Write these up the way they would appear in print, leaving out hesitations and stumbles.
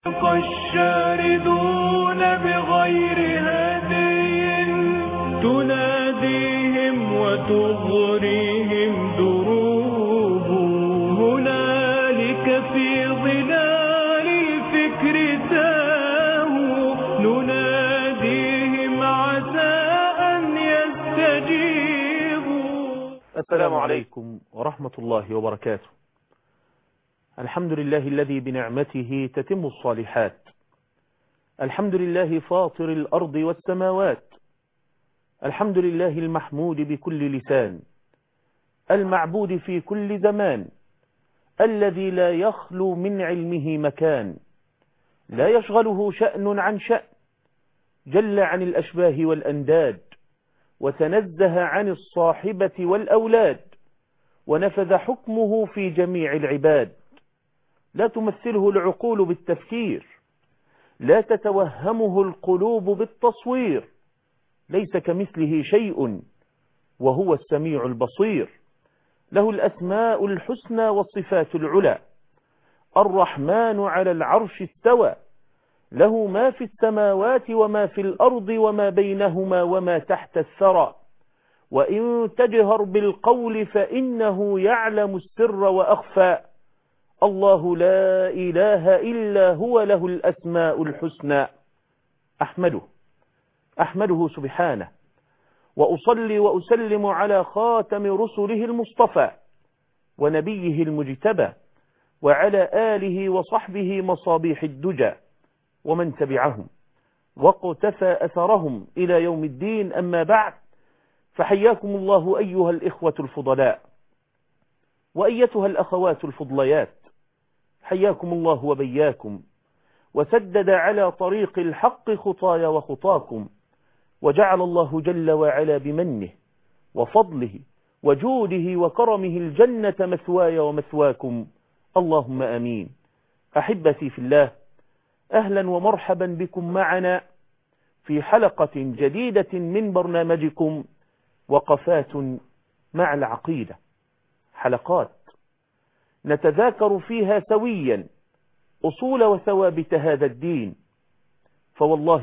الشاردون بغير هدي تناديهم وتغريهم دروب هنالك في ظلال الفكر تاهوا نناديهم عسى أن يستجيبوا. السلام عليكم ورحمة الله وبركاته. الحمد لله الذي بنعمته تتم الصالحات. الحمد لله فاطر الأرض والسماوات. الحمد لله المحمود بكل لسان، المعبود في كل زمان، الذي لا يخلو من علمه مكان، لا يشغله شأن عن شأن، جل عن الأشباه والأنداد، وتنزه عن الصاحبة والأولاد، ونفذ حكمه في جميع العباد. لا تمثله العقول بالتفكير، لا تتوهمه القلوب بالتصوير، ليس كمثله شيء وهو السميع البصير. له الأسماء الحسنى والصفات العلى. الرحمن على العرش استوى، له ما في السماوات وما في الأرض وما بينهما وما تحت الثرى. وإن تجهر بالقول فإنه يعلم السر وأخفى. الله لا إله إلا هو، له الأسماء الحسنى. أحمده سبحانه، وأصلي وأسلم على خاتم رسله المصطفى ونبيه المجتبى، وعلى آله وصحبه مصابيح الدجى، ومن تبعهم واقتفى أثرهم إلى يوم الدين. أما بعد، فحياكم الله أيها الإخوة الفضلاء، وأيتها الأخوات الفضليات، حياكم الله وبياكم، وسدد على طريق الحق خطايا وخطاكم، وجعل الله جل وعلا بمنه وفضله وجوده وكرمه الجنة مثواي ومثواكم، اللهم آمين. أحبتي في الله، أهلا ومرحبا بكم معنا في حلقة جديدة من برنامجكم وقفات مع العقيدة. حلقات نتذاكر فيها سويا أصول وثوابت هذا الدين، فوالله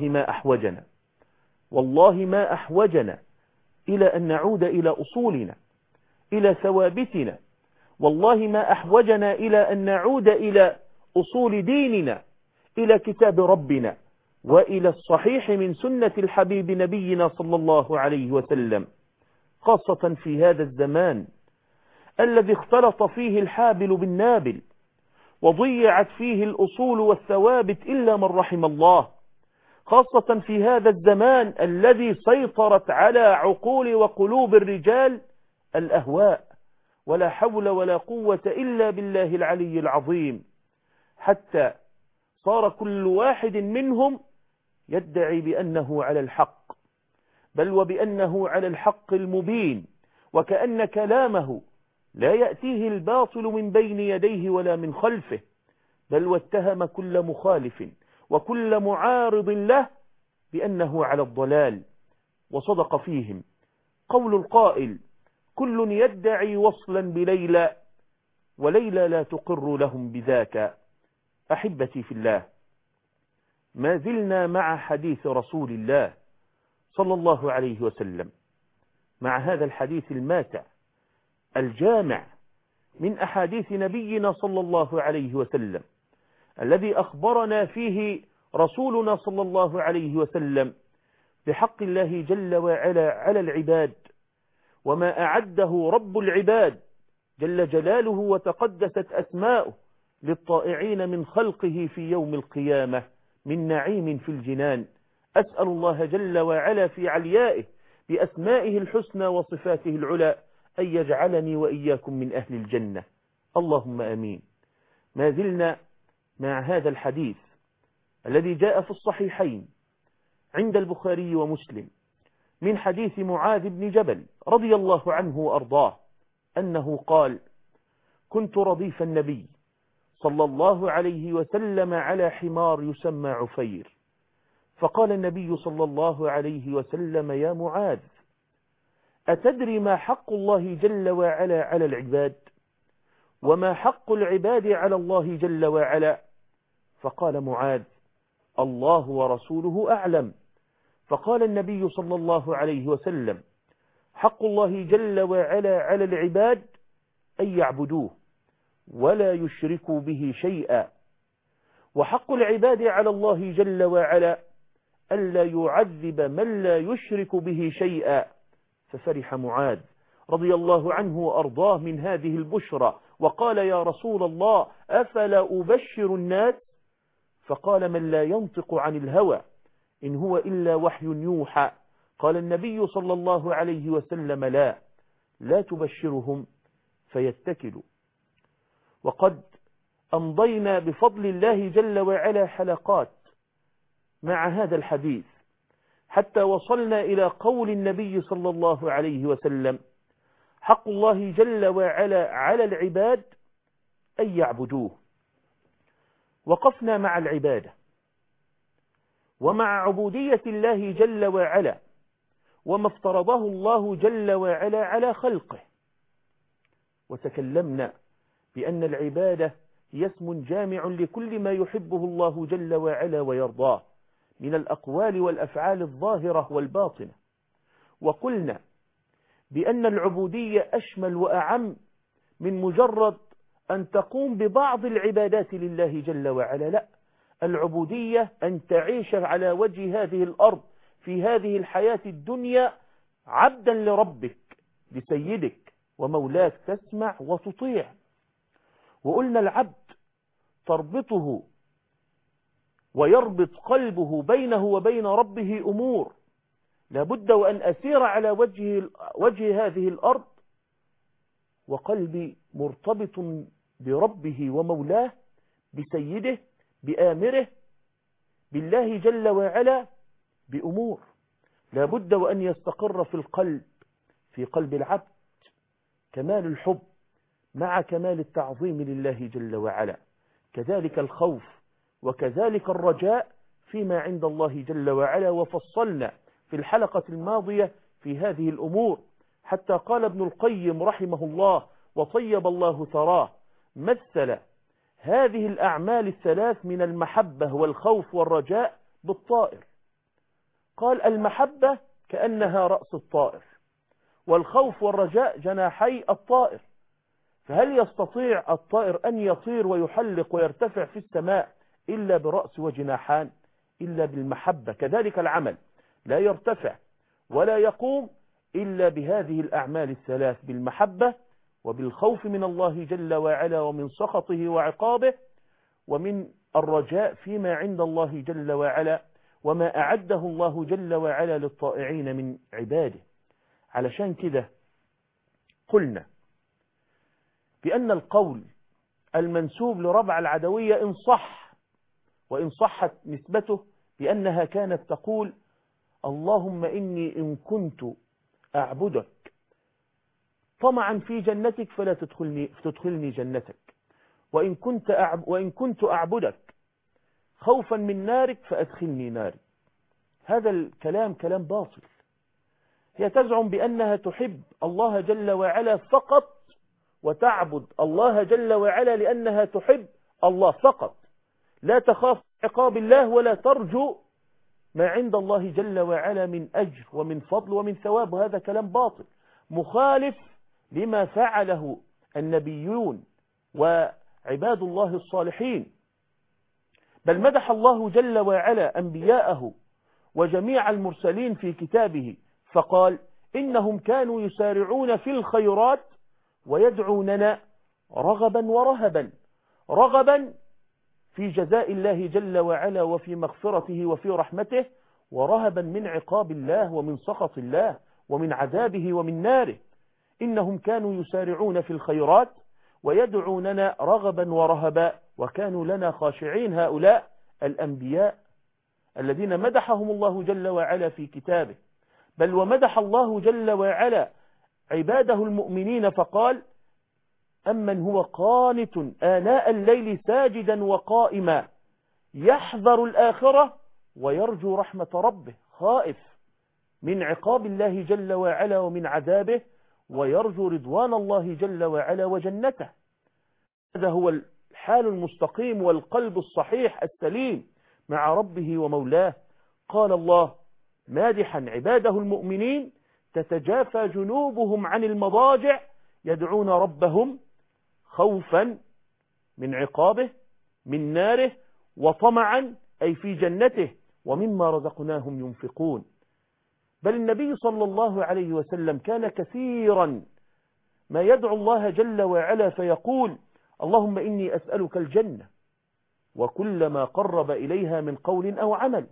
ما أحوجنا إلى أن نعود إلى أصولنا، إلى ثوابتنا. والله ما أحوجنا إلى أن نعود إلى أصول ديننا، إلى كتاب ربنا، وإلى الصحيح من سنة الحبيب نبينا صلى الله عليه وسلم، خاصة في هذا الزمان الذي اختلط فيه الحابل بالنابل، وضيعت فيه الأصول والثوابت إلا من رحم الله، خاصة في هذا الزمان الذي سيطرت على عقول وقلوب الرجال الأهواء، ولا حول ولا قوة إلا بالله العلي العظيم، حتى صار كل واحد منهم يدعي بأنه على الحق، بل وبأنه على الحق المبين، وكأن كلامه لا يأتيه الباطل من بين يديه ولا من خلفه، بل واتهم كل مخالف وكل معارض له بأنه على الضلال. وصدق فيهم قول القائل: كل يدعي وصلا بليلى وليلى لا تقر لهم بذاك. أحبتي في الله، ما زلنا مع حديث رسول الله صلى الله عليه وسلم، مع هذا الحديث الماتع الجامع من أحاديث نبينا صلى الله عليه وسلم، الذي أخبرنا فيه رسولنا صلى الله عليه وسلم بحق الله جل وعلا على العباد، وما أعده رب العباد جل جلاله وتقدست أسماؤه للطائعين من خلقه في يوم القيامة من نعيم في الجنان. أسأل الله جل وعلا في عليائه بأسمائه الحسنى وصفاته العلى أن يجعلني وإياكم من أهل الجنة، اللهم أمين. ما زلنا مع هذا الحديث الذي جاء في الصحيحين عند البخاري ومسلم من حديث معاذ بن جبل رضي الله عنه وأرضاه أنه قال: كنت رديف النبي صلى الله عليه وسلم على حمار يسمى عفير، فقال النبي صلى الله عليه وسلم: يا معاذ، أتدري ما حق الله جل وعلا على العباد؟ وما حق العباد على الله جل وعلا؟ فقال معاذ: الله ورسوله أعلم. فقال النبي صلى الله عليه وسلم: حق الله جل وعلا على العباد أن يعبدوه ولا يشركوا به شيئا، وحق العباد على الله جل وعلا ألا يعذب من لا يشرك به شيئا. ففرح معاذ رضي الله عنه وأرضاه من هذه البشرى، وقال: يا رسول الله أفلا أبشر الناس؟ فقال: من لا ينطق عن الهوى إن هو إلا وحي يوحى. قال النبي صلى الله عليه وسلم: لا تبشرهم فيتكلوا. وقد أمضينا بفضل الله جل وعلا حلقات مع هذا الحديث حتى وصلنا إلى قول النبي صلى الله عليه وسلم: حق الله جل وعلا على العباد أن يعبدوه. وقفنا مع العبادة ومع عبودية الله جل وعلا وما افترضه الله جل وعلا على خلقه، وتكلمنا بأن العبادة هي اسم جامع لكل ما يحبه الله جل وعلا ويرضاه من الأقوال والأفعال الظاهرة والباطنة. وقلنا بأن العبودية أشمل وأعم من مجرد أن تقوم ببعض العبادات لله جل وعلا، لا، العبودية أن تعيش على وجه هذه الأرض في هذه الحياة الدنيا عبدا لربك لسيدك ومولاك، تسمع وتطيع. وقلنا العبد تربطه ويربط قلبه بينه وبين ربه أمور لابد وأن أسير على وجه هذه الأرض وقلبي مرتبط بربه ومولاه بسيده بآمره بالله جل وعلا بأمور لابد وأن يستقر في قلب العبد كمال الحب مع كمال التعظيم لله جل وعلا، كذلك الخوف وكذلك الرجاء فيما عند الله جل وعلا. وفصلنا في الحلقة الماضية في هذه الأمور حتى قال ابن القيم رحمه الله وطيب الله ثراه: مثل هذه الأعمال الثلاث من المحبة والخوف والرجاء بالطائر. قال: المحبة كأنها رأس الطائر، والخوف والرجاء جناحي الطائر. فهل يستطيع الطائر أن يطير ويحلق ويرتفع في السماء إلا برأس وجناحان؟ إلا بالمحبة. كذلك العمل لا يرتفع ولا يقوم إلا بهذه الأعمال الثلاث: بالمحبة وبالخوف من الله جل وعلا ومن سخطه وعقابه، ومن الرجاء فيما عند الله جل وعلا وما أعده الله جل وعلا للطائعين من عباده. علشان كده قلنا بأن القول المنسوب لربع العدوية إن صح وإن صحت نسبته بأنها كانت تقول: اللهم إني إن كنت أعبدك طمعا في جنتك فلا تدخلني جنتك، وإن كنت أعبدك خوفا من نارك فأدخلني ناري. هذا الكلام كلام باطل. هي تزعم بأنها تحب الله جل وعلا فقط وتعبد الله جل وعلا لأنها تحب الله فقط، لا تخاف عقاب الله ولا ترجو ما عند الله جل وعلا من أجر ومن فضل ومن ثواب. وهذا كلام باطل مخالف لما فعله النبيون وعباد الله الصالحين. بل مدح الله جل وعلا أنبياءه وجميع المرسلين في كتابه فقال: إنهم كانوا يسارعون في الخيرات ويدعوننا رغبا ورهبا. رغبا في جزاء الله جل وعلا وفي مغفرته وفي رحمته، ورهبا من عقاب الله ومن سخط الله ومن عذابه ومن ناره. إنهم كانوا يسارعون في الخيرات ويدعوننا رغبا ورهبا وكانوا لنا خاشعين. هؤلاء الأنبياء الذين مدحهم الله جل وعلا في كتابه. بل ومدح الله جل وعلا عباده المؤمنين فقال: أمن هو قانت آناء الليل ساجدا وقائما يحذر الآخرة ويرجو رحمة ربه، خائف من عقاب الله جل وعلا ومن عذابه ويرجو رضوان الله جل وعلا وجنته. هذا هو الحال المستقيم والقلب الصحيح السليم مع ربه ومولاه. قال الله مادحا عباده المؤمنين تتجافى جنوبهم عن المضاجع يدعون ربهم خوفا من عقابه من ناره وطمعا أي في جنته ومما رزقناهم ينفقون. بل النبي صلى الله عليه وسلم كان كثيرا ما يدعو الله جل وعلا فيقول اللهم إني أسألك الجنة وكل ما قرب إليها من قول أو عمل،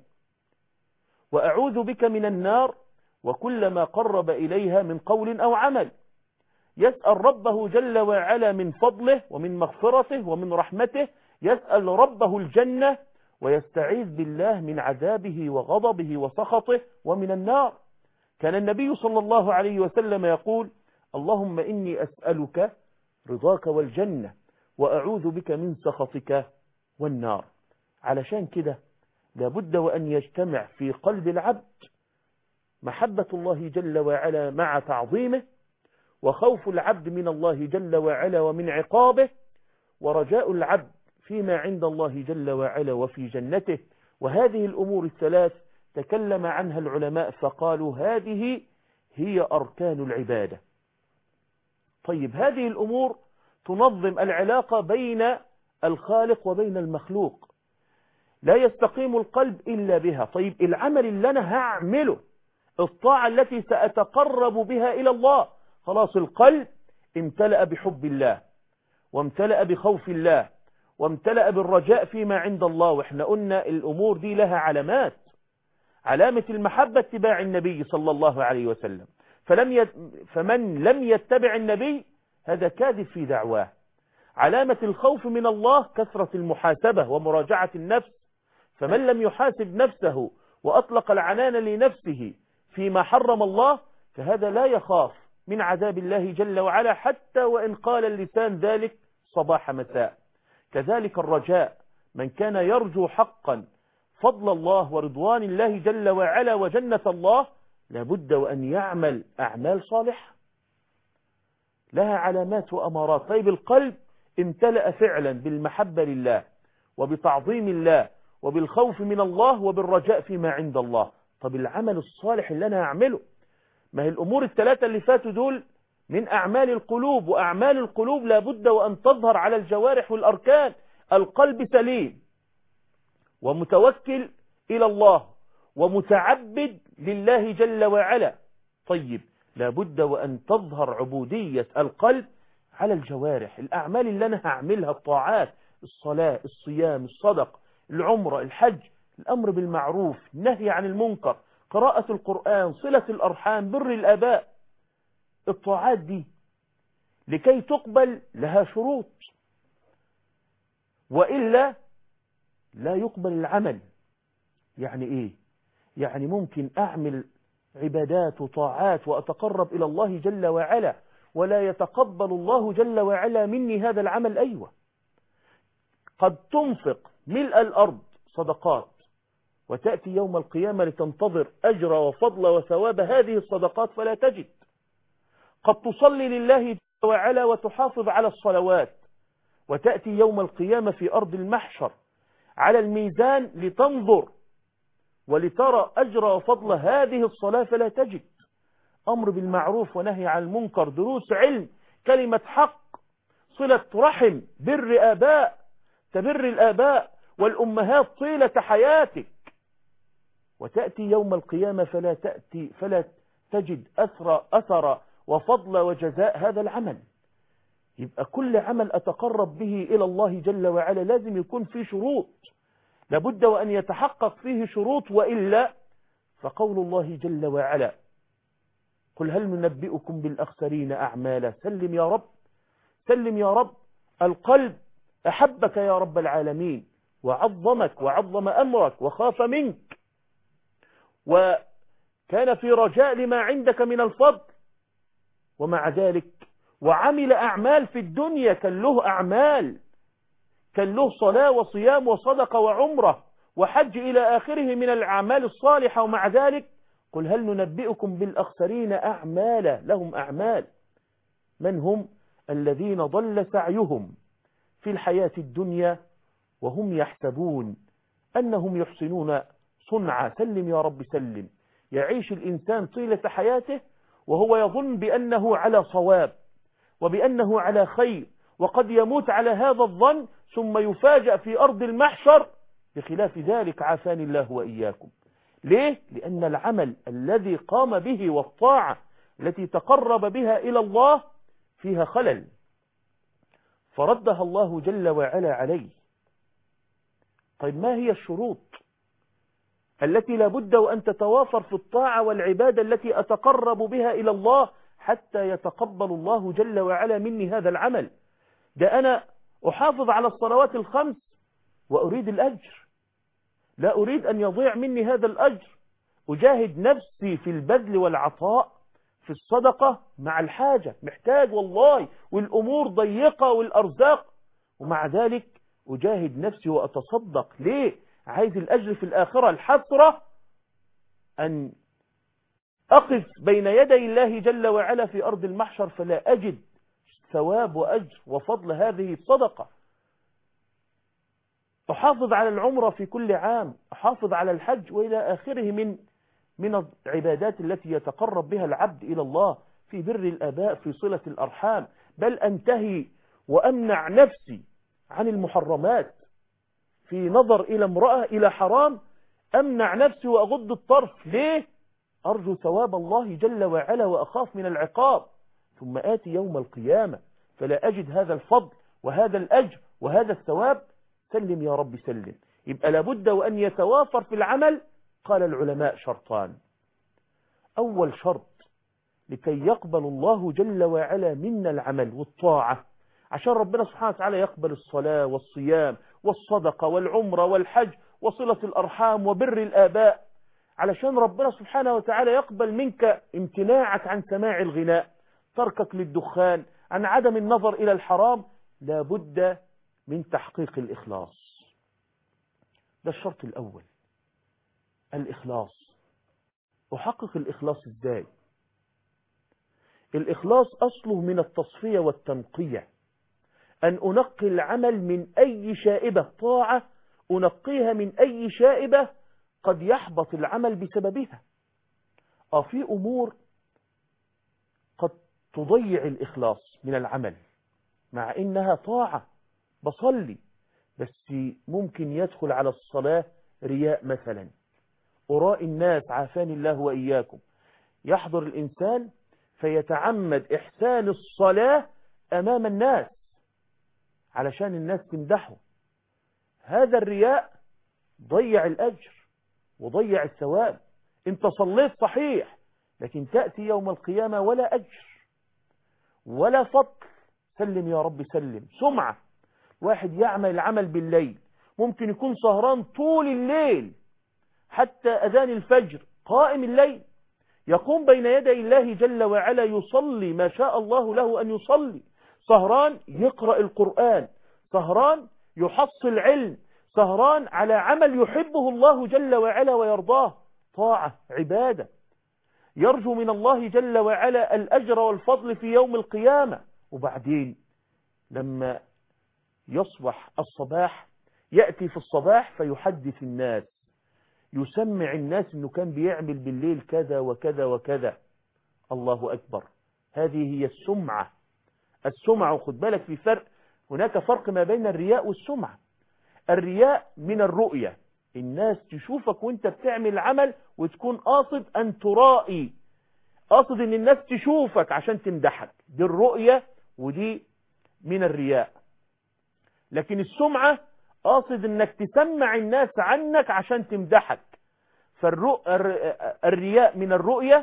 وأعوذ بك من النار وكل ما قرب إليها من قول أو عمل. يسأل ربه جل وعلا من فضله ومن مغفرته ومن رحمته، يسأل ربه الجنة ويستعيذ بالله من عذابه وغضبه وسخطه ومن النار. كان النبي صلى الله عليه وسلم يقول اللهم إني أسألك رضاك والجنة وأعوذ بك من سخطك والنار. علشان كده لابد وأن يجتمع في قلب العبد محبة الله جل وعلا مع تعظيمه، وخوف العبد من الله جل وعلا ومن عقابه، ورجاء العبد فيما عند الله جل وعلا وفي جنته. وهذه الأمور الثلاث تكلم عنها العلماء فقالوا هذه هي أركان العبادة. طيب هذه الأمور تنظم العلاقة بين الخالق وبين المخلوق، لا يستقيم القلب إلا بها. طيب العمل اللي أنا هعمله، الطاعة التي سأتقرب بها إلى الله، خلاص القلب امتلأ بحب الله وامتلأ بخوف الله وامتلأ بالرجاء فيما عند الله. واحنا قلنا الأمور دي لها علامات. علامة المحبة اتباع النبي صلى الله عليه وسلم، فمن لم يتبع النبي هذا كاذب في دعواه. علامة الخوف من الله كثرة المحاسبة ومراجعة النفس، فمن لم يحاسب نفسه وأطلق العنان لنفسه فيما حرم الله فهذا لا يخاف من عذاب الله جل وعلا حتى وإن قال اللسان ذلك صباح مساء. كذلك الرجاء، من كان يرجو حقا فضل الله ورضوان الله جل وعلا وجنة الله لابد وأن يعمل أعمال صالحة لها علامات وأمارات. طيب القلب امتلأ فعلا بالمحبة لله وبتعظيم الله وبالخوف من الله وبالرجاء فيما عند الله. طب العمل الصالح اللي أنا أعمله، ما هي الأمور الثلاثة اللي فاتوا دول من أعمال القلوب، وأعمال القلوب لابد وأن تظهر على الجوارح والأركان. القلب سليم ومتوكل إلى الله ومتعبد لله جل وعلا. طيب لابد وأن تظهر عبودية القلب على الجوارح. الأعمال اللي أنا هعملها، الطاعات، الصلاة، الصيام، الصدق، العمرة، الحج، الأمر بالمعروف، النهي عن المنكر، قراءة القرآن، صلة الأرحام، بر الآباء، الطاعات دي لكي تقبل لها شروط، وإلا لا يقبل العمل. يعني إيه؟ يعني ممكن أعمل عبادات وطاعات وأتقرب إلى الله جل وعلا ولا يتقبل الله جل وعلا مني هذا العمل. أيوة، قد تنفق ملء الأرض صدقات وتأتي يوم القيامة لتنتظر أجر وفضل وثواب هذه الصدقات فلا تجد. قد تصلي لله جل وعلا وتحافظ على الصلوات وتأتي يوم القيامة في أرض المحشر على الميزان لتنظر ولترى أجر وفضل هذه الصلاة فلا تجد. أمر بالمعروف ونهي عن المنكر، دروس علم، كلمة حق، صلة رحم، بر آباء، تبر الآباء والأمهات طيلة حياتك، وتأتي يوم القيامة فلا تجد أثر وفضل وجزاء هذا العمل. يبقى كل عمل أتقرب به إلى الله جل وعلا لازم يكون فيه شروط، لابد وأن يتحقق فيه شروط، وإلا فقول الله جل وعلا قل هل ننبئكم بالأخسرين أعمالا. سلم يا رب، سلم يا رب. القلب أحبك يا رب العالمين وعظمك وعظم أمرك وخاف منك وكان في رجاء لما عندك من الفضل، ومع ذلك وعمل أعمال في الدنيا، كان له أعمال، كان له صلاة وصيام وصدقة وعمرة وحج إلى آخره من الأعمال الصالحة، ومع ذلك قل هل ننبئكم بالأخسرين أعمالا. لهم أعمال. من هم؟ الذين ضل سعيهم في الحياة الدنيا وهم يحسبون أنهم يحسنون صنعا. سلم يا رب سلم. يعيش الإنسان طيلة حياته وهو يظن بأنه على صواب وبأنه على خير، وقد يموت على هذا الظن ثم يفاجأ في أرض المحشر بخلاف ذلك، عافاني الله وإياكم. ليه؟ لأن العمل الذي قام به والطاعة التي تقرب بها إلى الله فيها خلل، فردها الله جل وعلا عليه. طيب ما هي الشروط التي لابد وأن تتوافر في الطاعة والعبادة التي أتقرب بها إلى الله حتى يتقبل الله جل وعلا مني هذا العمل؟ ده أنا أحافظ على الصلوات الخمس وأريد الأجر، لا أريد أن يضيع مني هذا الأجر. أجاهد نفسي في البذل والعطاء في الصدقة مع الحاجة، محتاج والله والأمور ضيقة والأرزاق، ومع ذلك أجاهد نفسي وأتصدق. ليه؟ عايز الأجر في الآخرة. الحسرة أن أقف بين يدي الله جل وعلا في أرض المحشر فلا أجد ثواب وأجر وفضل هذه الصدقة. أحافظ على العمرة في كل عام، أحافظ على الحج وإلى آخره من العبادات التي يتقرب بها العبد إلى الله، في بر الآباء، في صلة الأرحام، بل أنتهي وأمنع نفسي عن المحرمات. في نظر إلى امرأة إلى حرام أمنع نفسي وأغض الطرف. ليه؟ أرجو ثواب الله جل وعلا وأخاف من العقاب. ثم آتي يوم القيامة فلا أجد هذا الفضل وهذا الأجر وهذا الثواب. سلم يا رب سلم. يبقى لابد وأن يتوافر في العمل. قال العلماء شرطان. أول شرط لكي يقبل الله جل وعلا منا العمل والطاعة، عشان ربنا سبحانه وتعالى يقبل الصلاة والصيام والصدقة والعمرة والحج وصلة الأرحام وبر الآباء، علشان ربنا سبحانه وتعالى يقبل منك امتناعك عن سماع الغناء، تركك للدخان، عن عدم النظر إلى الحرام. لابد من تحقيق الإخلاص. ده الشرط الأول، الإخلاص. أحقق الإخلاص إزاي؟ الإخلاص أصله من التصفية والتنقية، أن أنقي العمل من أي شائبة طاعة، أنقيها من أي شائبة قد يحبط العمل بسببها. في أمور قد تضيع الإخلاص من العمل مع إنها طاعة، بصلي بس ممكن يدخل على الصلاة رياء مثلا، أراء الناس، عافاني الله وإياكم. يحضر الإنسان فيتعمد إحسان الصلاة أمام الناس علشان الناس تمدحه. هذا الرياء ضيع الأجر وضيع الثواب. انت صليت صحيح لكن تأتي يوم القيامة ولا أجر ولا فضل. سلم يا رب سلم. سمعة. واحد يعمل العمل بالليل، ممكن يكون سهران طول الليل حتى أذان الفجر، قائم الليل، يقوم بين يدي الله جل وعلا يصلي ما شاء الله له أن يصلي، سهران يقرأ القرآن، سهران يحصل علم، سهران على عمل يحبه الله جل وعلا ويرضاه، طاعة عبادة، يرجو من الله جل وعلا الأجر والفضل في يوم القيامة. وبعدين لما يصبح الصباح يأتي في الصباح فيحدث الناس، يسمع الناس أنه كان بيعمل بالليل كذا وكذا وكذا. الله أكبر. هذه هي السمعة. السمعة، وخد بالك في فرق، هناك فرق ما بين الرياء والسمعة. الرياء من الرؤية، الناس تشوفك وانت بتعمل عمل وتكون قاصد أن ترائي، قاصد أن الناس تشوفك عشان تمدحك، دي الرؤية ودي من الرياء. لكن السمعة قاصد أنك تسمع الناس عنك عشان تمدحك. فالرياء من الرؤية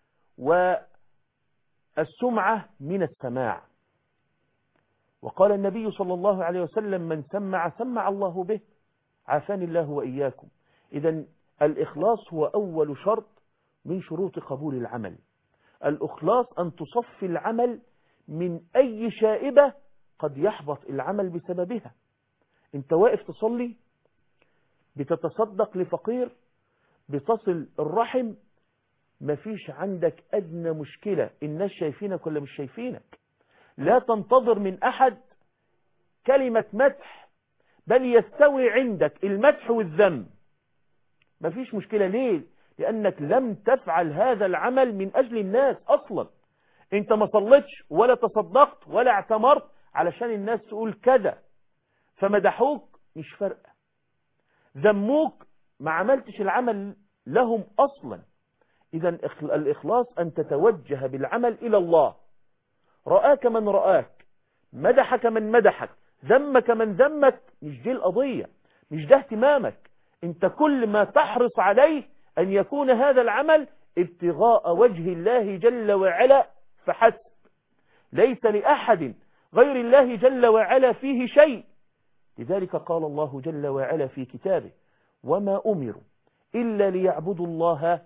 والسمعة من السماع. وقال النبي صلى الله عليه وسلم: من سمع سمع الله به. عافاني الله وإياكم. إذن الإخلاص هو أول شرط من شروط قبول العمل. الإخلاص أن تصفي العمل من أي شائبة قد يحبط العمل بسببها. انت واقف تصلي، بتتصدق لفقير، بتصل الرحم، مفيش عندك أدنى مشكلة، الناس شايفينك ولا مش شايفينك. لا تنتظر من أحد كلمة مدح، بل يستوي عندك المدح والذم، مفيش مشكلة. ليه؟ لأنك لم تفعل هذا العمل من أجل الناس أصلا. انت ما صليتش ولا تصدقت ولا اعتمرت علشان الناس تقول كذا، فمدحوك مش فارقة. ذموك ما عملتش العمل لهم أصلا. إذا الإخلاص أن تتوجه بالعمل إلى الله. رآك من رآك، مدحك من مدحك، ذمك من ذمك، مش دي القضية، مش ده اهتمامك. انت كل ما تحرص عليه أن يكون هذا العمل ابتغاء وجه الله جل وعلا فحسب. ليس لأحد غير الله جل وعلا فيه شيء. لذلك قال الله جل وعلا في كتابه: وما أمروا إلا ليعبدوا الله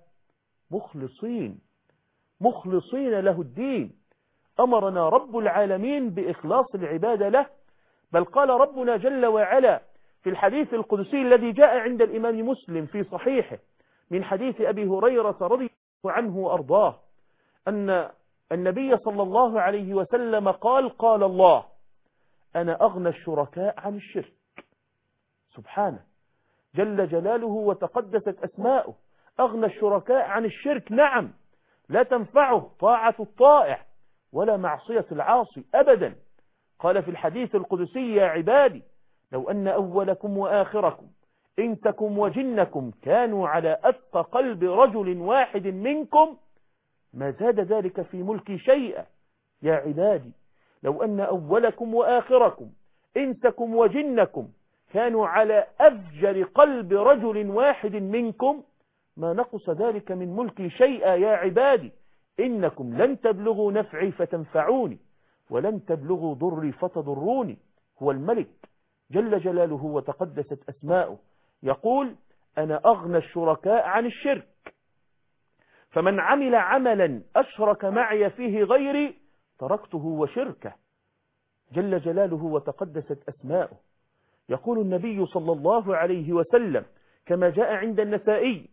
مخلصين له الدين. أمرنا رب العالمين بإخلاص العبادة له. بل قال ربنا جل وعلا في الحديث القدسي الذي جاء عند الإمام مسلم في صحيحه من حديث أبي هريرة رضي الله عنه وأرضاه أن النبي صلى الله عليه وسلم قال الله: أنا أغنى الشركاء عن الشرك. سبحانه جل جلاله وتقدست أسماؤه. أغنى الشركاء عن الشرك، نعم، لا تنفعه طاعة الطائع ولا معصية العاصي أبدا. قال في الحديث القدسي: يا عبادي لو أن أولكم وآخركم إنسكم وجنكم كانوا على أتقى قلب رجل واحد منكم ما زاد ذلك في ملكي شيئا. يا عبادي لو أن أولكم وآخركم إنسكم وجنكم كانوا على أفجر قلب رجل واحد منكم ما نقص ذلك من ملكي شيئا. يا عبادي إنكم لن تبلغوا نفعي فتنفعوني ولن تبلغوا ضري فتضروني. هو الملك جل جلاله وتقدست أسماؤه يقول: أنا أغنى الشركاء عن الشرك، فمن عمل عملا أشرك معي فيه غيري تركته وشركه. جل جلاله وتقدست أسماؤه. يقول النبي صلى الله عليه وسلم كما جاء عند النسائي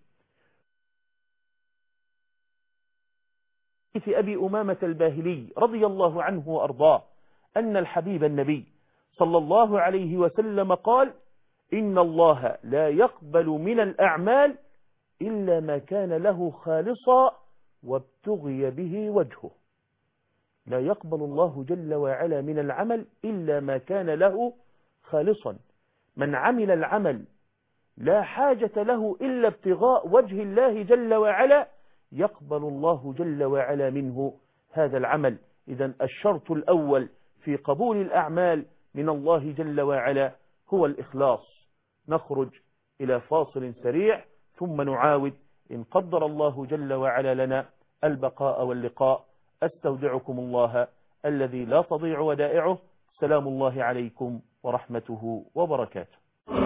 في أبي أمامة الباهلي رضي الله عنه وأرضاه أن الحبيب النبي صلى الله عليه وسلم قال: إن الله لا يقبل من الأعمال إلا ما كان له خالصا وابتغي به وجهه. لا يقبل الله جل وعلا من العمل إلا ما كان له خالصا. من عمل العمل لا حاجة له إلا ابتغاء وجه الله جل وعلا يقبل الله جل وعلا منه هذا العمل. إذن الشرط الأول في قبول الأعمال من الله جل وعلا هو الإخلاص. نخرج إلى فاصل سريع ثم نعاود إن قدر الله جل وعلا لنا البقاء واللقاء. أستودعكم الله الذي لا تضيع ودائعه. سلام الله عليكم ورحمته وبركاته.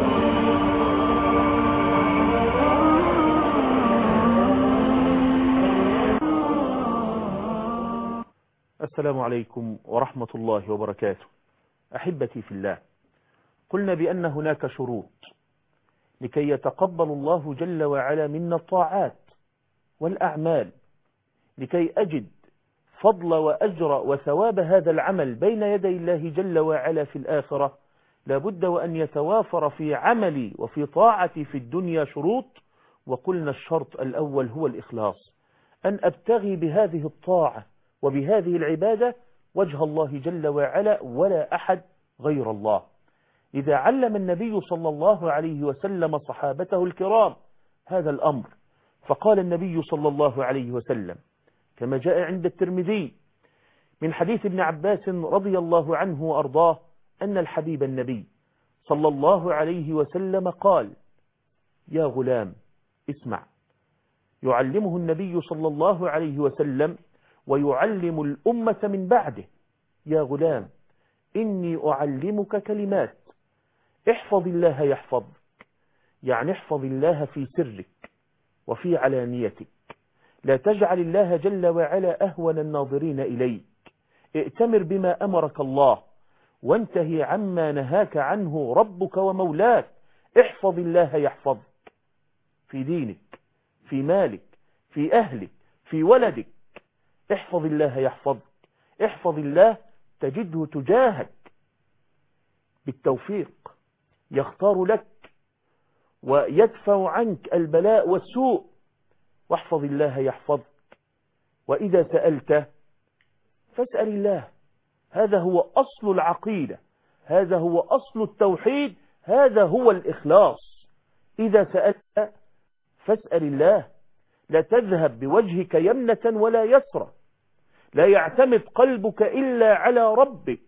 السلام عليكم ورحمة الله وبركاته. أحبتي في الله، قلنا بأن هناك شروط لكي يتقبل الله جل وعلا منا الطاعات والأعمال. لكي أجد فضل وأجر وثواب هذا العمل بين يدي الله جل وعلا في الآخرة لابد وأن يتوافر في عملي وفي طاعتي في الدنيا شروط. وقلنا الشرط الأول هو الإخلاص، أن أبتغي بهذه الطاعة وبهذه العبادة وجه الله جل وعلا ولا أحد غير الله. إذا علم النبي صلى الله عليه وسلم صحابته الكرام هذا الأمر، فقال النبي صلى الله عليه وسلم كما جاء عند الترمذي من حديث ابن عباس رضي الله عنه وأرضاه أن الحبيب النبي صلى الله عليه وسلم قال: يا غلام اسمع. يعلمه النبي صلى الله عليه وسلم ويعلم الأمة من بعده: يا غلام إني أعلمك كلمات احفظ الله يحفظك. يعني احفظ الله في سرك وفي علانيتك. لا تجعل الله جل وعلا أهون الناظرين إليك. ائتمر بما أمرك الله وانتهي عما نهاك عنه ربك ومولاك. احفظ الله يحفظك في دينك، في مالك، في أهلك، في ولدك. احفظ الله يحفظك. احفظ الله تجده تجاهك. بالتوفيق، يختار لك ويدفع عنك البلاء والسوء. واحفظ الله يحفظك. وإذا سألت فاسأل الله. هذا هو أصل العقيدة، هذا هو أصل التوحيد، هذا هو الإخلاص. إذا سألت فاسأل الله. لا تذهب بوجهك يمنة ولا يسرى، لا يعتمد قلبك إلا على ربك.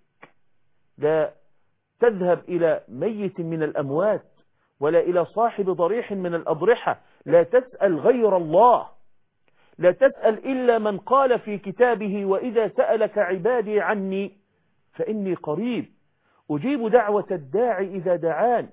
لا تذهب إلى ميت من الأموات ولا إلى صاحب ضريح من الأضرحة. لا تسأل غير الله، لا تسأل إلا من قال في كتابه: وإذا سألك عبادي عني فإني قريب أجيب دعوة الداعي إذا دعان.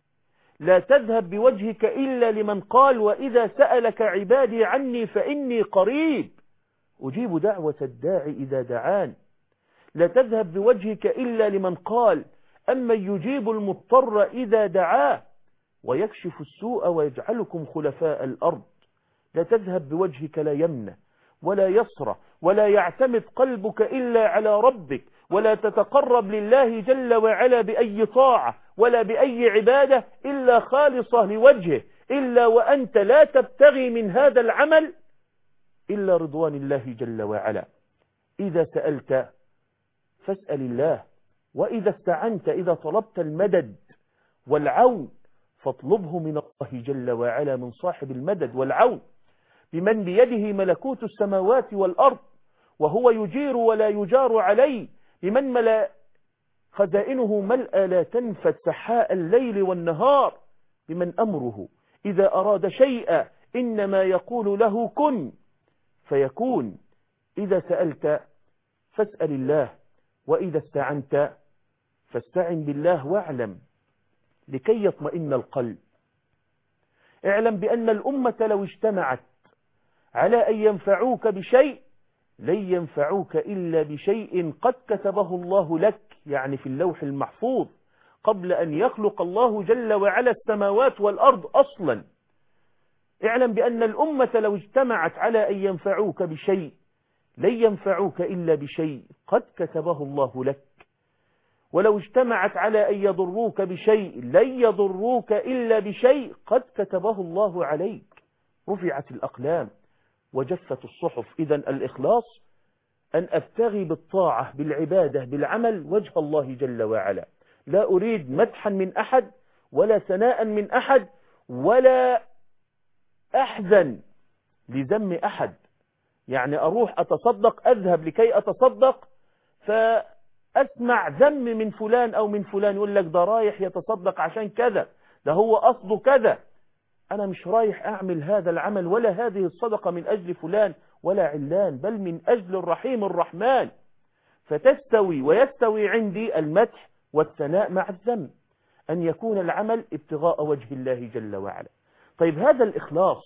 لا تذهب بوجهك إلا لمن قال: وإذا سألك عبادي عني فإني قريب أجيب دعوة الداعي إذا دعان. لا تذهب بوجهك إلا لمن قال: أمن يجيب المضطر إذا دعاه ويكشف السوء ويجعلكم خلفاء الأرض. لا تذهب بوجهك لا يمنى ولا يسرى، ولا يعتمد قلبك إلا على ربك، ولا تتقرب لله جل وعلا بأي طاعة ولا بأي عبادة إلا خالصة لوجهه، إلا وأنت لا تبتغي من هذا العمل إلا رضوان الله جل وعلا. إذا سألت فاسأل الله. وإذا استعنت، إذا طلبت المدد والعون فاطلبه من الله جل وعلا، من صاحب المدد والعون، بمن بيده ملكوت السماوات والأرض وهو يجير ولا يجار عليه، بمن ملأ خزائنه ملأ لا تنفد سحاء الليل والنهار، بمن أمره إذا أراد شيئا إنما يقول له كن فيكون. إذا سألت فاسأل الله. وإذا استعنت فاستعن بالله واعلم لكي يطمئن القلب. اعلم بأن الأمة لو اجتمعت على أن ينفعوك بشيء لن ينفعوك إلا بشيء قد كتبه الله لك، يعني في اللوح المحفوظ قبل أن يخلق الله جل وعلا السماوات والأرض أصلا. اعلم بأن الأمة لو اجتمعت على أن ينفعوك بشيء لن ينفعوك إلا بشيء قد كتبه الله لك، ولو اجتمعت على أن يضروك بشيء لن يضروك إلا بشيء قد كتبه الله عليك. رفعت الأقلام وجفت الصحف. إذا الإخلاص أن أبتغي بالطاعة بالعبادة بالعمل وجه الله جل وعلا. لا أريد مدحا من أحد ولا ثناء من أحد ولا أحزن لذم أحد. يعني أروح أتصدق، أذهب لكي أتصدق فأسمع ذم من فلان أو من فلان، يقول لك ده رايح يتصدق عشان كذا، ده هو قصده كذا. أنا مش رايح أعمل هذا العمل ولا هذه الصدقة من أجل فلان ولا علان، بل من أجل الرحيم الرحمن. فتستوي ويستوي عندي المدح والثناء مع الذم، أن يكون العمل ابتغاء وجه الله جل وعلا. طيب هذا الإخلاص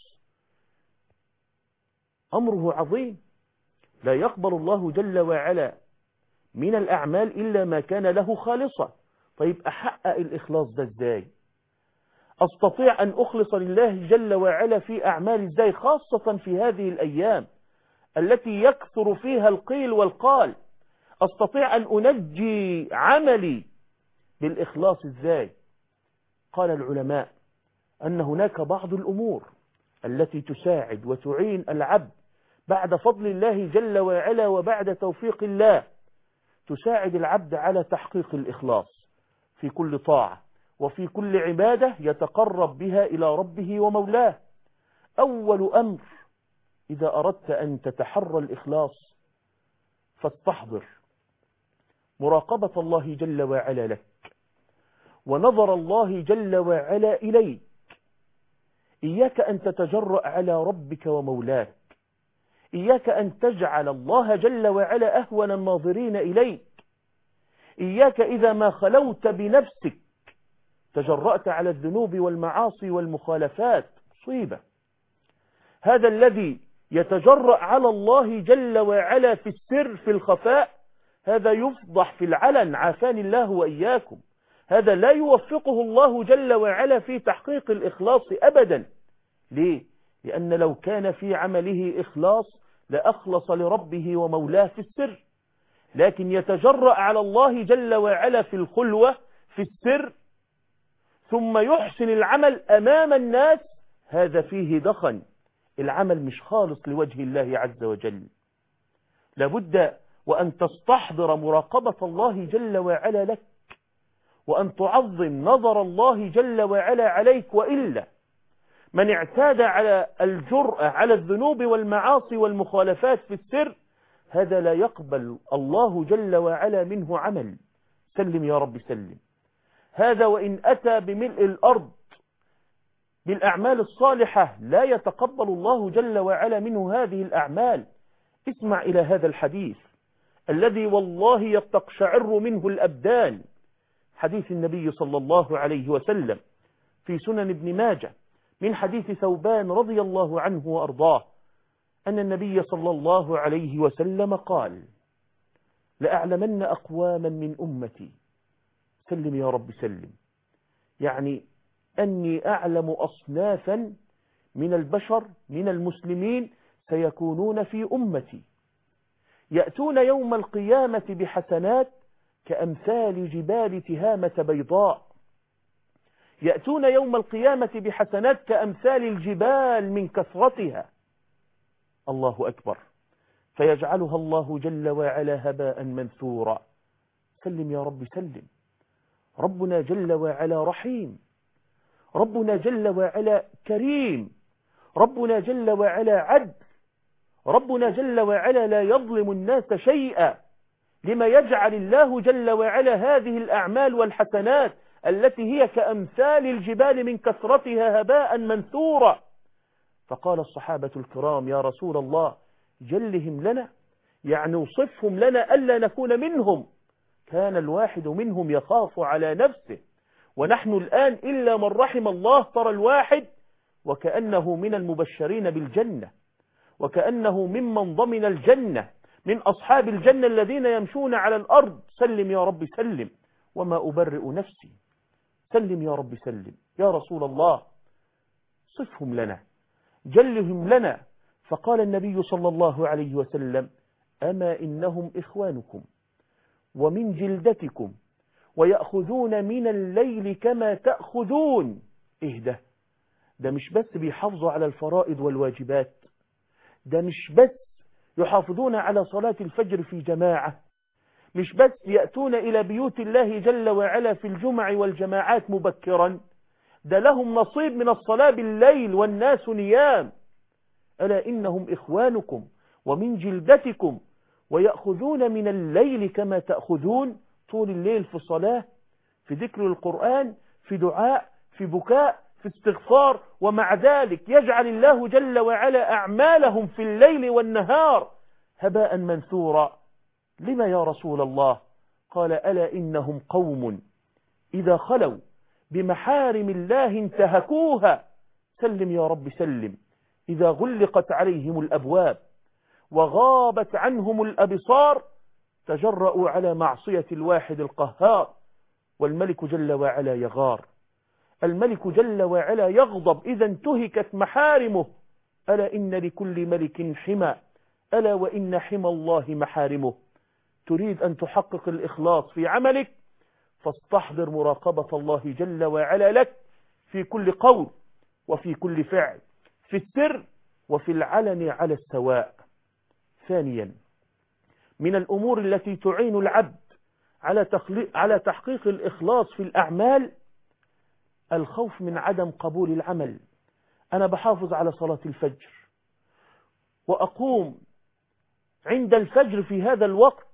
أمره عظيم، لا يقبل الله جل وعلا من الأعمال إلا ما كان له خالصا. طيب أحقق الإخلاص ده إزاي؟ أستطيع أن أخلص لله جل وعلا في أعمال إزاي، خاصة في هذه الأيام التي يكثر فيها القيل والقال؟ أستطيع أن أنجي عملي بالإخلاص إزاي؟ قال العلماء أن هناك بعض الأمور التي تساعد وتعين العبد بعد فضل الله جل وعلا وبعد توفيق الله، تساعد العبد على تحقيق الإخلاص في كل طاعة وفي كل عبادة يتقرب بها إلى ربه ومولاه. أول أمر إذا أردت أن تتحرى الإخلاص فاستحضر مراقبة الله جل وعلا لك ونظر الله جل وعلا إليك. إياك أن تتجرأ على ربك ومولاك، إياك أن تجعل الله جل وعلا أهون الناظرين إليك. إياك إذا ما خلوت بنفسك تجرأت على الذنوب والمعاصي والمخالفات، مصيبة. هذا الذي يتجرأ على الله جل وعلا في السر في الخفاء هذا يفضح في العلن، عافاني الله وإياكم. هذا لا يوفقه الله جل وعلا في تحقيق الإخلاص أبدا. ليه؟ لأن لو كان في عمله إخلاص لأخلص لربه ومولاه في السر، لكن يتجرأ على الله جل وعلا في الخلوة في السر ثم يحسن العمل أمام الناس، هذا فيه دخن، العمل مش خالص لوجه الله عز وجل. لابد وأن تستحضر مراقبة الله جل وعلا لك، وأن تعظم نظر الله جل وعلا عليك، وإلا من اعتاد على الجرأة على الذنوب والمعاصي والمخالفات في السر، هذا لا يقبل الله جل وعلا منه عمل. سلم يا رب سلم. هذا وإن أتى بملء الأرض بالأعمال الصالحة لا يتقبل الله جل وعلا منه هذه الأعمال. اسمع إلى هذا الحديث الذي والله يستقشعر منه الأبدان، حديث النبي صلى الله عليه وسلم في سنن ابن ماجه من حديث ثوبان رضي الله عنه وأرضاه أن النبي صلى الله عليه وسلم قال: لأعلمن أقواما من أمتي، سلم يا رب سلم، يعني أني أعلم أصنافا من البشر من المسلمين سيكونون في أمتي، يأتون يوم القيامة بحسنات كأمثال جبال تهامة بيضاء، يأتون يوم القيامة بحسنات كأمثال الجبال من كثرتها، الله أكبر، فيجعلها الله جل وعلا هباء منثورا. سلم يا رب سلم. ربنا جل وعلا رحيم، ربنا جل وعلا كريم، ربنا جل وعلا عدل، ربنا جل وعلا لا يظلم الناس شيئا. لما يجعل الله جل وعلا هذه الأعمال والحسنات التي هي كأمثال الجبال من كثرتها هباء منثورا؟ فقال الصحابة الكرام: يا رسول الله جلهم لنا، يعني وصفهم لنا ألا نكون منهم. كان الواحد منهم يخاف على نفسه، ونحن الآن إلا من رحم الله ترى الواحد وكأنه من المبشرين بالجنة، وكأنه ممن ضمن الجنة، من أصحاب الجنة الذين يمشون على الأرض. سلم يا رب سلم. وما أبرئ نفسي. سلم يا رب سلم. يا رسول الله صفهم لنا، جلهم لنا. فقال النبي صلى الله عليه وسلم: أما إنهم إخوانكم ومن جلدتكم ويأخذون من الليل كما تأخذون. إيه ده مش بس بيحافظوا على الفرائض والواجبات، ده مش بس يحافظون على صلاة الفجر في جماعة، مش بس يأتون إلى بيوت الله جل وعلا في الجمع والجماعات مبكرا، ده لهم نصيب من الصلاة بالليل والناس نيام. ألا إنهم إخوانكم ومن جلدتكم ويأخذون من الليل كما تأخذون. طول الليل في صلاة، في ذكر القرآن، في دعاء، في بكاء، في استغفار، ومع ذلك يجعل الله جل وعلا أعمالهم في الليل والنهار هباء منثورا. لما يا رسول الله؟ قال: ألا إنهم قوم إذا خلوا بمحارم الله انتهكوها. سلم يا رب سلم. إذا غلقت عليهم الأبواب وغابت عنهم الأبصار تجرؤوا على معصية الواحد القهار، والملك جل وعلا يغار، الملك جل وعلا يغضب إذا انتهكت محارمه. ألا إن لكل ملك حمى، ألا وإن حمى الله محارمه. تريد أن تحقق الإخلاص في عملك، فاستحضر مراقبة الله جل وعلا لك في كل قول وفي كل فعل، في السر وفي العلن على السواء. ثانيا، من الأمور التي تعين العبد على تحقيق الإخلاص في الأعمال الخوف من عدم قبول العمل. أنا بحافظ على صلاة الفجر وأقوم عند الفجر في هذا الوقت،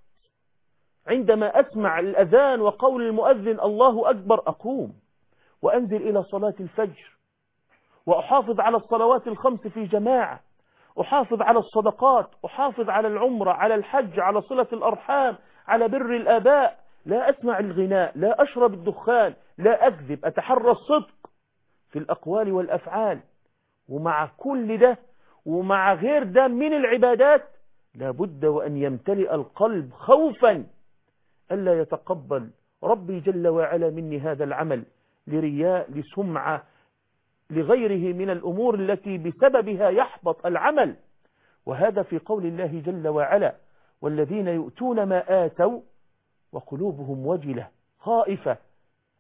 عندما أسمع الأذان وقول المؤذن الله أكبر أقوم وأنزل إلى صلاة الفجر، وأحافظ على الصلوات الخمس في جماعة، أحافظ على الصدقات، أحافظ على العمرة، على الحج، على صلة الأرحام، على بر الآباء، لا أسمع الغناء، لا أشرب الدخان، لا أكذب، أتحرى الصدق في الأقوال والأفعال. ومع كل ده ومع غير ده من العبادات لابد وأن يمتلئ القلب خوفا ألا يتقبل ربي جل وعلا مني هذا العمل لرياء، لسمعة، لغيره من الأمور التي بسببها يحبط العمل. وهذا في قول الله جل وعلا: والذين يؤتون ما آتوا وقلوبهم وجلة خائفة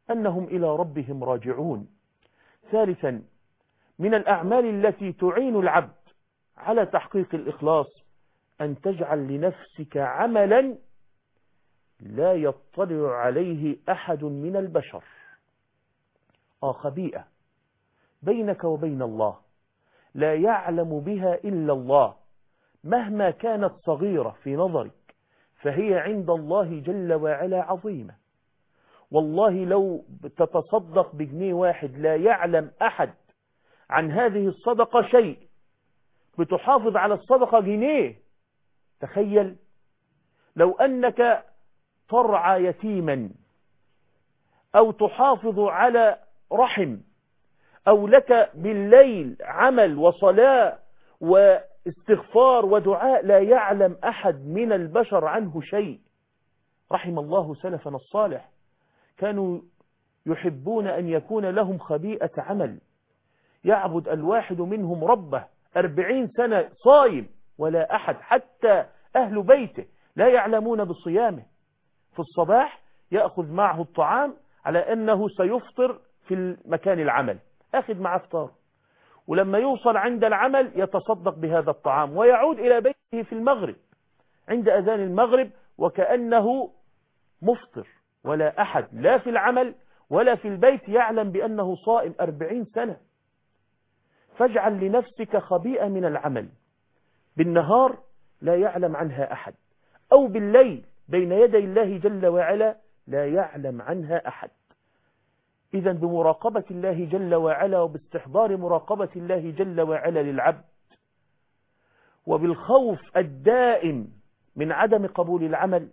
أنهم إلى ربهم راجعون. ثالثا، من الأعمال التي تعين العبد على تحقيق الإخلاص أن تجعل لنفسك عملا لا يطلع عليه أحد من البشر، خبيئة بينك وبين الله لا يعلم بها إلا الله، مهما كانت صغيرة في نظرك فهي عند الله جل وعلا عظيمة. والله لو تتصدق بجنيه واحد لا يعلم أحد عن هذه الصدقة شيء، بتحافظ على الصدقة جنيه. تخيل لو أنك ترعى يتيما أو تحافظ على رحم، أو لك بالليل عمل وصلاة واستغفار ودعاء لا يعلم أحد من البشر عنه شيء. رحم الله سلفنا الصالح، كانوا يحبون أن يكون لهم خبيئة عمل، يعبد الواحد منهم ربه 40 سنة صايم ولا أحد حتى أهل بيته لا يعلمون بصيامه. في الصباح يأخذ معه الطعام على أنه سيفطر في المكان العمل، أخذ معه فطار، ولما يوصل عند العمل يتصدق بهذا الطعام ويعود إلى بيته في المغرب عند أذان المغرب وكأنه مفطر، ولا أحد لا في العمل ولا في البيت يعلم بأنه صائم 40 سنة. فاجعل لنفسك خبيئة من العمل، بالنهار لا يعلم عنها أحد، أو بالليل بين يدي الله جل وعلا لا يعلم عنها أحد. إذن بمراقبة الله جل وعلا وباستحضار مراقبة الله جل وعلا للعبد، وبالخوف الدائم من عدم قبول العمل،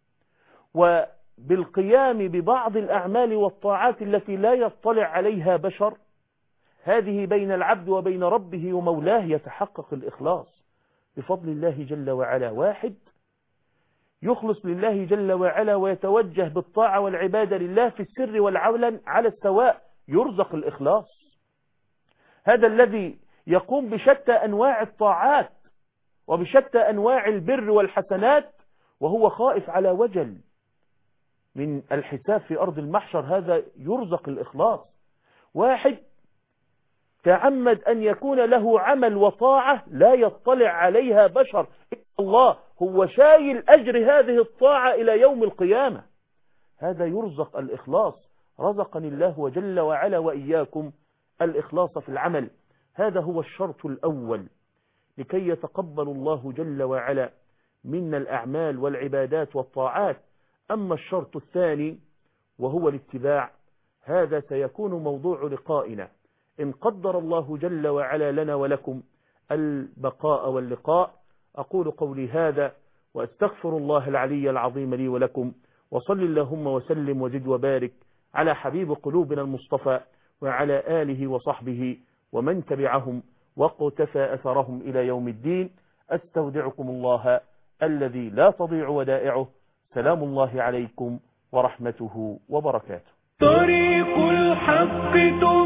وبالقيام ببعض الأعمال والطاعات التي لا يطلع عليها بشر، هذه بين العبد وبين ربه ومولاه يتحقق الإخلاص بفضل الله جل وعلا. واحد يخلص لله جل وعلا ويتوجه بالطاعة والعبادة لله في السر والعلن على السواء، يرزق الإخلاص. هذا الذي يقوم بشتى أنواع الطاعات وبشتى أنواع البر والحسنات وهو خائف على وجل من الحساب في أرض المحشر، هذا يرزق الإخلاص. واحد تعمد أن يكون له عمل وطاعة لا يطلع عليها بشر إلا الله، هو شايل أجر هذه الطاعة إلى يوم القيامة، هذا يرزق الإخلاص. رزقني الله وجل وعلا وإياكم الإخلاص في العمل. هذا هو الشرط الأول لكي يتقبل الله جل وعلا منا الأعمال والعبادات والطاعات. أما الشرط الثاني وهو الاتباع، هذا سيكون موضوع لقائنا إن قدر الله جل وعلا لنا ولكم البقاء واللقاء. أقول قولي هذا وأستغفر الله العلي العظيم لي ولكم، وصل اللهم وسلم وزد وبارك على حبيب قلوبنا المصطفى وعلى آله وصحبه ومن تبعهم واقتفى أثرهم إلى يوم الدين. أستودعكم الله الذي لا تضيع ودائعه. سلام الله عليكم ورحمته وبركاته. طريق الحق